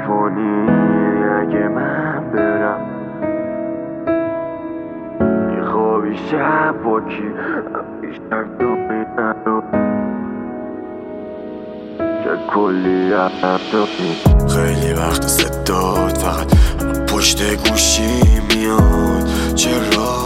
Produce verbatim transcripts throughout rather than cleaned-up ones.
نرفانی اگه من برم میخوابی شب با کی بیشتر دومی نرو که کلی رفتانی. خیلی وقت صدات فقط پشت گوشی میاد، چرا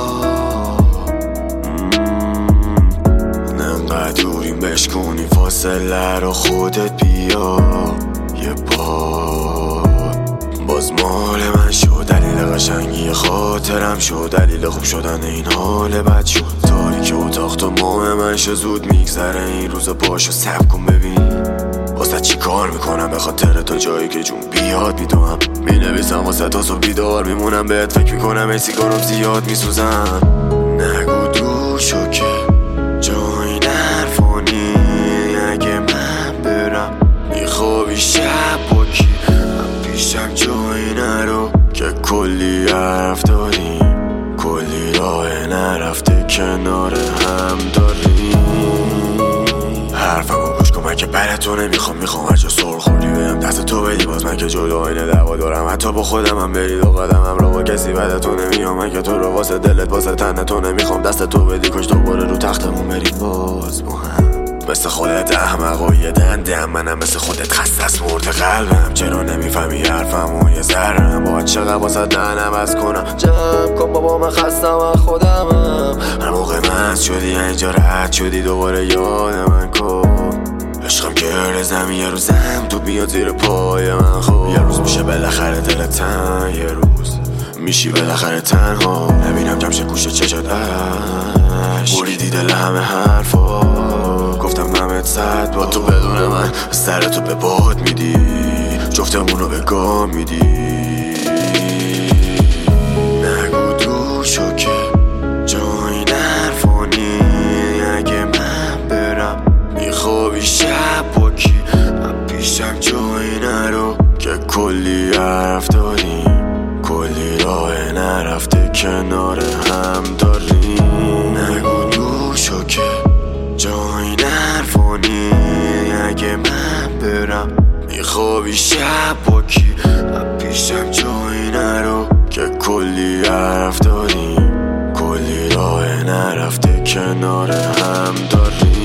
ننقدر دوریم بشکنی فاصله رو خودت بیا یه بار. باز مال من شد دلیل قشنگی خاطرم شد، دلیل خوب شدن این حال بد شد. تاریک اتاق تا ماه من شد زود میگذره این روزا، پاشو سب کن ببین واسه چی کار میکنم به خاطر تو جایی که جون بیاد میدوم. مینویسم واسه تا صبح بیدار میمونم بهت فکر میکنم ای سیگارم زیاد میسوزم. نگو دور شو که جایی نرفانی اگه من برم میخوابی شب با کی پیشم جایی نرو که کلی حرف داریم کلی راه نرفته کنار هم داریم. حرفمو گوش کن من که براتو نمیخوام، میخوام هر جا سر خوردی بهم دست تو بدی، باز من که جلو آینه دعوا دارم حتی با خودم هم بری دو قدمم رو با کسی بعدتو نمیام. من که تو رو واسه دلت واسه تنتو نمیخوام، دست تو بدی کاش دوباره رو تختمون بریم باز با هم. مثل خودت احمق و یه دندم منم مثل خودت خسته از مرد قلبم، چرا نمیفهمی حرفمو یه ذرم باید چقدر واسه دهنم از کنم جمع کن بابا من خستم از خودمم. هر موقع مست شدی اینجا رد شدی دوباره یاد من کن عشقم گرد زمین یه روزم تو بیاد زیر پای من خب یه روز میشه بالاخره دلت تن، یه روز میشی بالاخره تنها نبینم جمشه گوشه چشات عشق بریدی دل همه حرفا گفتم همت صد با تو بدون من سرتو به باد میدی جفتمونو به گام میدی. نگو دور شو که جایی نرفانی اگه من برم میخوابی شب با کی پیشم جایی نرو که کلی حرف داریم کلی راه نرفته کنار هم داریم. نگو دور شو که جایی نرفانی اگه من برم میخوابی شب با کی پیشم جایی نرو که کلی حرف داریم کلی راه نرفته کنار هم داریم.